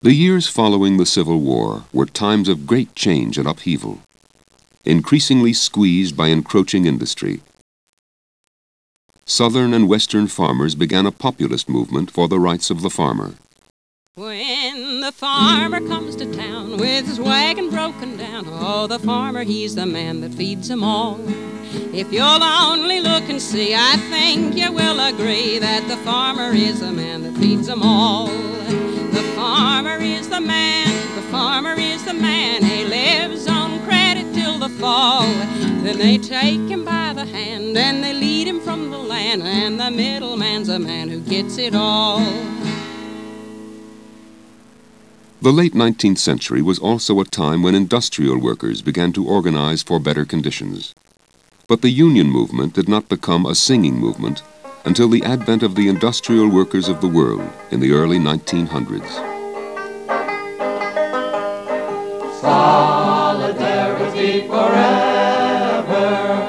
The years following the Civil War were times of great change and upheaval. Increasingly squeezed by encroaching industry, Southern and Western farmers began a populist movement for the rights of the farmer. When the farmer comes to town with his wagon broken down, oh, the farmer, he's the man that feeds them all. If you'll only look and see, I think you will agree that the farmer is the man that feeds them all. The farmer is the man, the farmer is the man, he lives on credit till the fall. Then they take him by the hand and they lead him from the land, and the middleman's a man who gets it all. The late 19th century was also a time when industrial workers began to organize for better conditions. But the union movement did not become a singing movement until the advent of the industrial workers of the world in the early 1900s. Solidarity forever,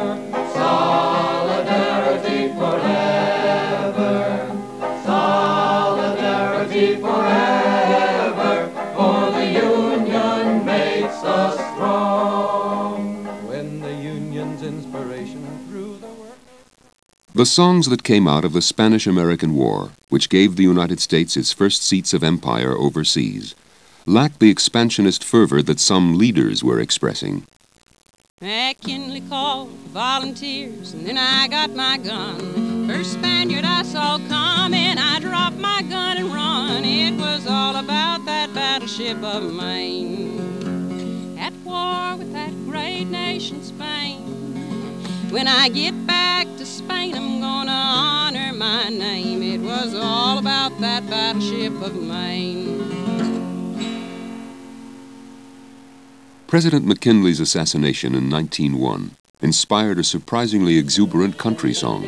solidarity forever, solidarity forever, for the union makes us strong. When the union's inspiration through the work. The songs that came out of the Spanish-American War, which gave the United States its first seats of empire overseas, lacked the expansionist fervor that some leaders were expressing. McKinley called volunteers, and then I got my gun. First Spaniard I saw coming, I dropped my gun and run. It was all about that battleship of Maine, at war with that great nation Spain. When I get back to Spain, I'm gonna honor my name. It was all about that battleship of Maine. President McKinley's assassination in 1901 inspired a surprisingly exuberant country song.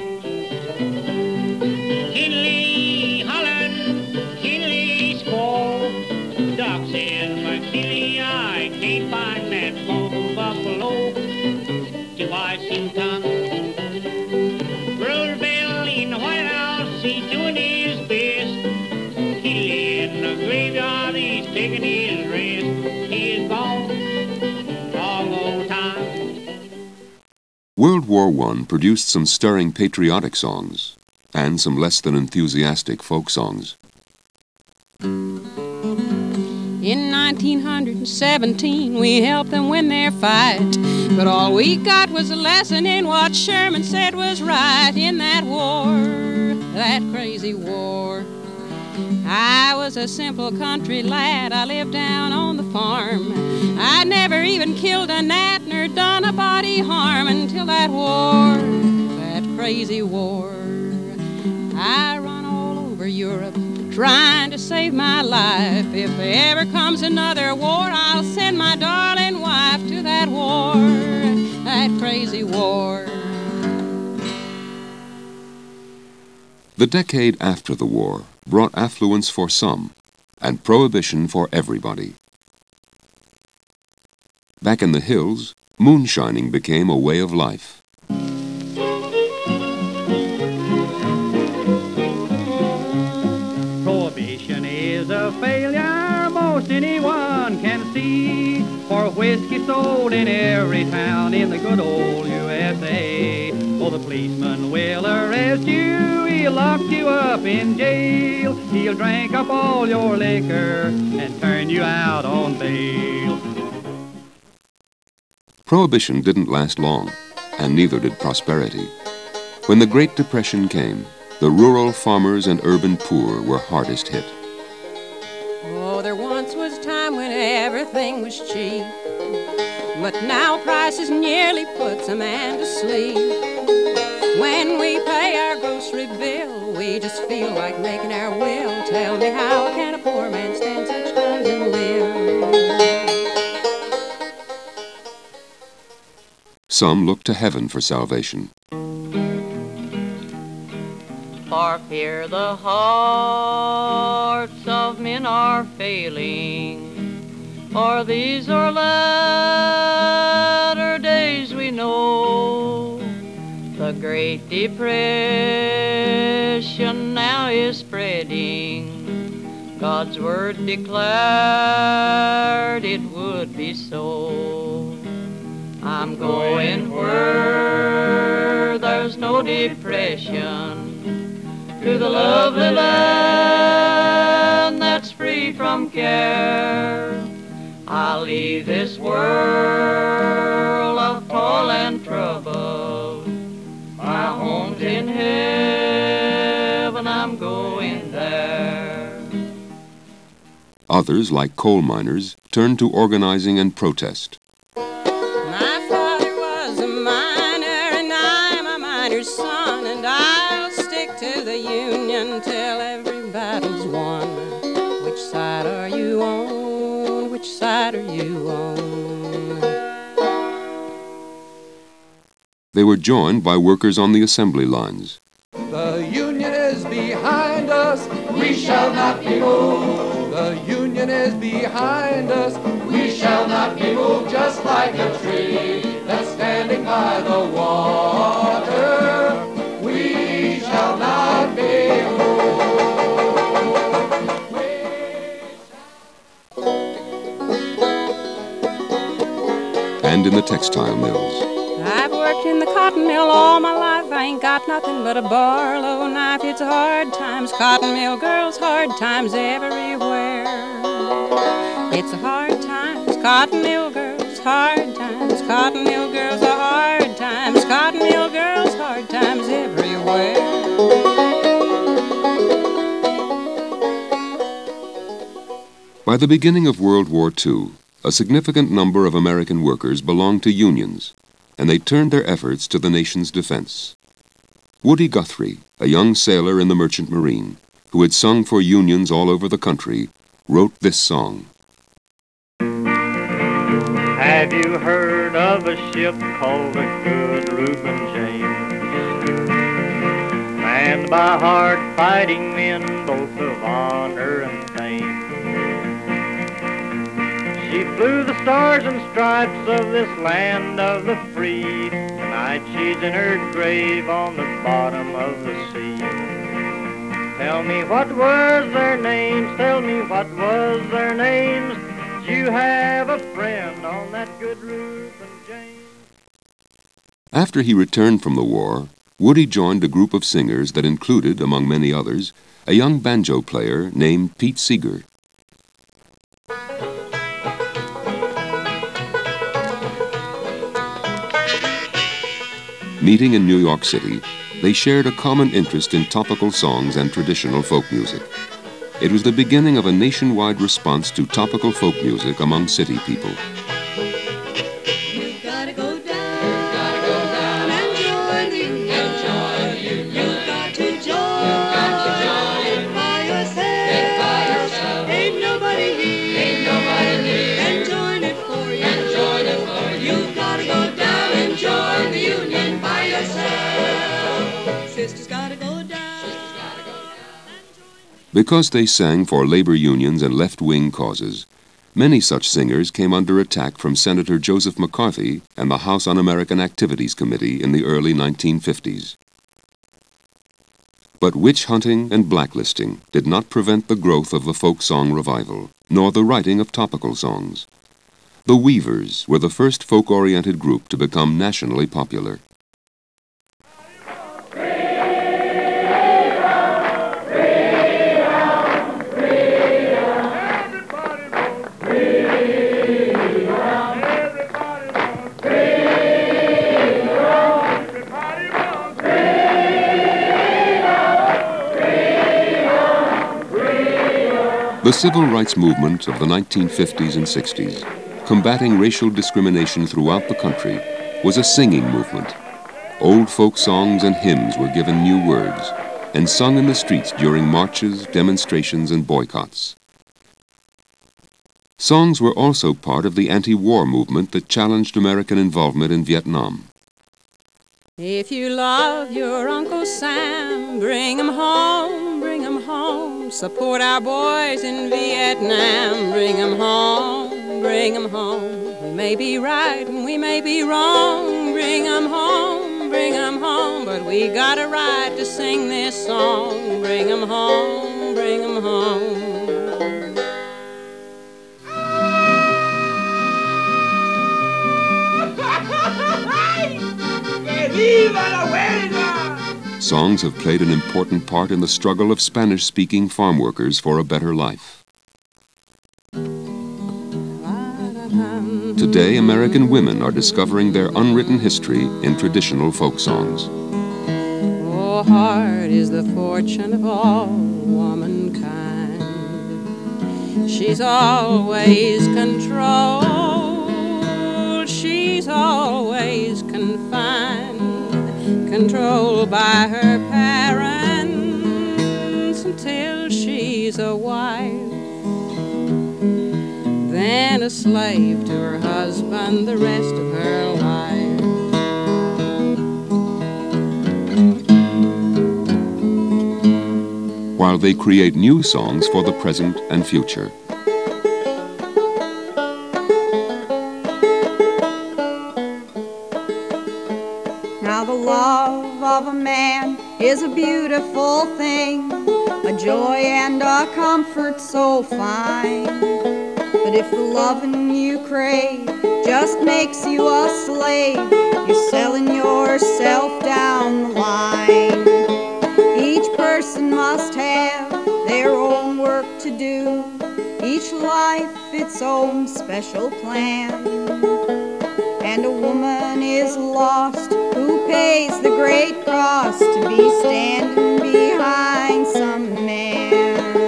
McKinley, Holland, McKinley, squaw. Doc says, McKinley, I can't find that phone buffalo to Washington. Roosevelt in the White House, he's doing his best. McKinley in the graveyard, he's taking his rest. He's gone. World War I produced some stirring patriotic songs and some less than enthusiastic folk songs. In 1917, we helped them win their fight, but all we got was a lesson in what Sherman said was right in that war, that crazy war. I was a simple country lad, I lived down on the farm. I never even killed a gnat nor done a body harm until that war, that crazy war. I run all over Europe trying to save my life. If there ever comes another war, I'll send my darling wife to that war, that crazy war. The decade after the war brought affluence for some and prohibition for everybody. Back in the hills, moonshining became a way of life. Prohibition is a failure most anyone can see, for whiskey sold in every town in the good old USA. Oh, the policeman will arrest you, he'll lock you up in jail, he'll drink up all your liquor and turn you out on bail. Prohibition didn't last long, and neither did prosperity. When the Great Depression came, the rural farmers and urban poor were hardest hit. Oh, there once was a time when everything was cheap, but now prices nearly puts a man to sleep. When we pay our grocery bill, we just feel like making our will. Tell me, how can a poor man stand such times and live? Some looked to heaven for salvation. For fear the hearts of men are failing, for these are latter days we know. The Great Depression now is spreading, God's word declared it would be so. I'm going where there's no depression, to the lovely land that's free from care. I'll leave this world of toil and trouble. My home's in heaven, I'm going there. Others, like coal miners, turned to organizing and protest. My father was a miner, and I'm a miner's son, and I'll stick to the Union till every battle's won. Which side are you on? Which side are you on? They were joined by workers on the assembly lines. The Union is behind us, we shall not be moved. The Union is behind us, we shall not be moved. Just like a tree that's standing by the water, we shall not be moved. And in the textile mills. I've worked in the cotton mill all my life. I ain't got nothing but a Barlow knife. It's hard times, cotton mill girls, hard times everywhere. It's hard times, cotton mill girls, hard times, cotton mill girls are hard times, cotton mill girls, hard times everywhere. By the beginning of World War II, a significant number of American workers belonged to unions, and they turned their efforts to the nation's defense. Woody Guthrie, a young sailor in the Merchant Marine, who had sung for unions all over the country, wrote this song. Have you heard of a ship called the Good Reuben James? Manned by hard-fighting men, both of honor and fame. She flew the stars and stripes of this land of the free. Tonight she's in her grave on the bottom of the sea. Tell me what was their names, tell me what was their names. Did you have a friend on that Good Reuben James? After he returned from the war, Woody joined a group of singers that included, among many others, a young banjo player named Pete Seeger. Meeting in New York City, they shared a common interest in topical songs and traditional folk music. It was the beginning of a nationwide response to topical folk music among city people. You've got to go down and join the union. You've got to join by yourself. Ain't nobody here can join it for you. You've got to go down and join the union by yourself. Sisters got to go down. Because they sang for labor unions and left-wing causes, many such singers came under attack from Senator Joseph McCarthy and the House Un-American Activities Committee in the early 1950s. But witch hunting and blacklisting did not prevent the growth of the folk song revival, nor the writing of topical songs. The Weavers were the first folk-oriented group to become nationally popular. The civil rights movement of the 1950s and 60s, combating racial discrimination throughout the country, was a singing movement. Old folk songs and hymns were given new words and sung in the streets during marches, demonstrations, and boycotts. Songs were also part of the anti-war movement that challenged American involvement in Vietnam. If you love your Uncle Sam, bring him home, bring him home. Support our boys in Vietnam, bring him home, bring him home. We may be right and we may be wrong, bring him home, bring him home. But we got a right to sing this song, bring him home, bring him home. Viva la huelga! Songs have played an important part in the struggle of Spanish-speaking farm workers for a better life. Today, American women are discovering their unwritten history in traditional folk songs. Oh, hard is the fortune of all womankind. She's always controlled, she's always confined, controlled by her parents until she's a wife. Then a slave to her husband the rest of her life. While they create new songs for the present and future. Now the love of a man is a beautiful thing, a joy and a comfort so fine. But if the loving you crave just makes you a slave, you're selling yourself down the line. Each person must have their own work to do, each life its own special plan. And a woman is lost who pays the great cost to be standing behind some man.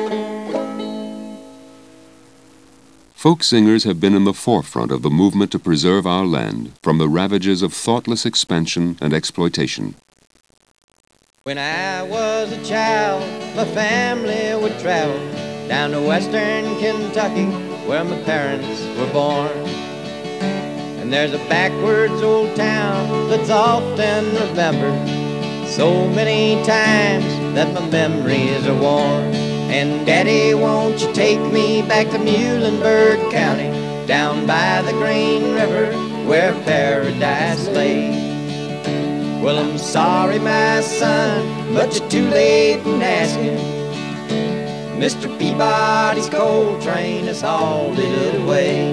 Folk singers have been in the forefront of the movement to preserve our land from the ravages of thoughtless expansion and exploitation. When I was a child, my family would travel down to western Kentucky, where my parents were born. And there's a backwards old town that's often remembered so many times that my memories are worn. And Daddy, won't you take me back to Muhlenberg County, down by the Green River where paradise lay? Well, I'm sorry, my son, but you're too late in asking. Mr. Peabody's coal train has hauled it away.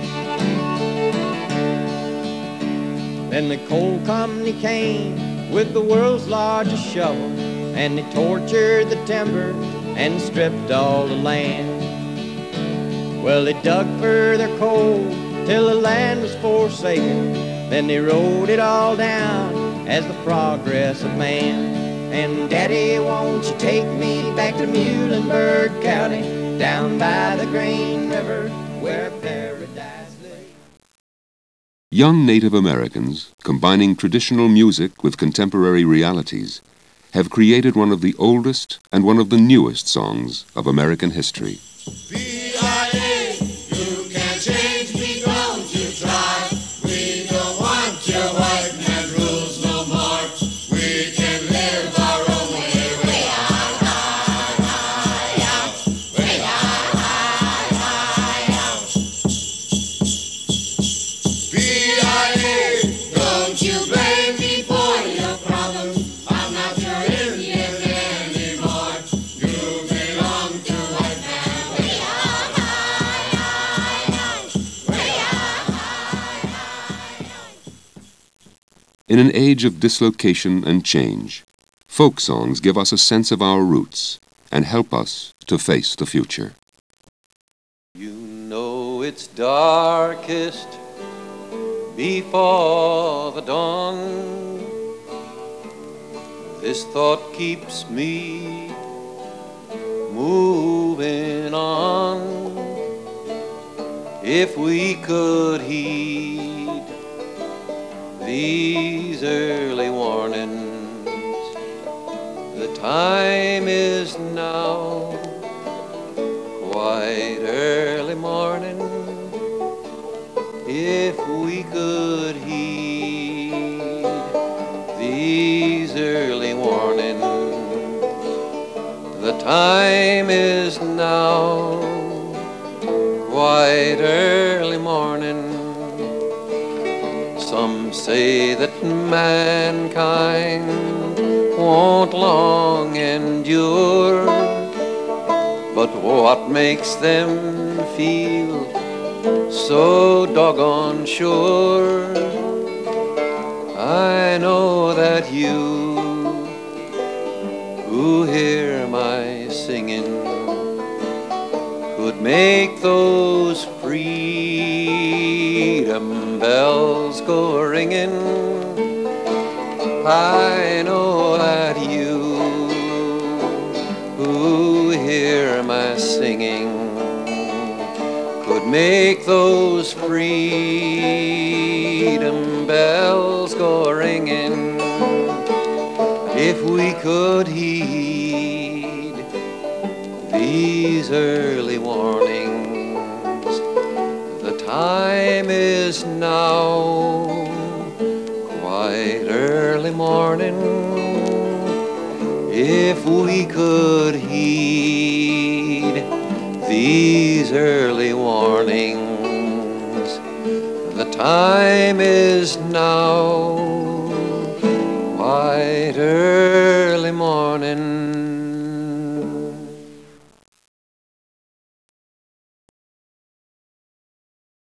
Then the coal company came with the world's largest shovel, and they tortured the timber and stripped all the land. Well, they dug for their coal till the land was forsaken. Then they wrote it all down as the progress of man. And Daddy, won't you take me back to Muhlenberg County, down by the Green River where paradise lay? Young Native Americans, combining traditional music with contemporary realities, have created one of the oldest and one of the newest songs of American history. B.I.A., you can't change me, don't you try. We don't want your white man rules no more. We can live our own way, way out, high out, way out, high out. B.I.A., don't you blame me for your problems. I'm not your Indian anymore. You belong to white man, way out, high out, way out, high out. In an age of dislocation and change, folk songs give us a sense of our roots and help us to face the future. You know it's darkest before the dawn. This thought keeps me moving on. If we could heed these early warnings, the time is now, quite early morning. If we could heed these early warnings, the time is now, quite early morning. Some say that mankind won't long endure, but what makes them feel so doggone sure? I know that you who hear my singing could make those freedom bells go ringing. I know that you who hear my singing could make those freedom bells go ringing if we could heed these early warnings. The time is now quite early morning. If we could heed these early warnings, the time is now quite early morning.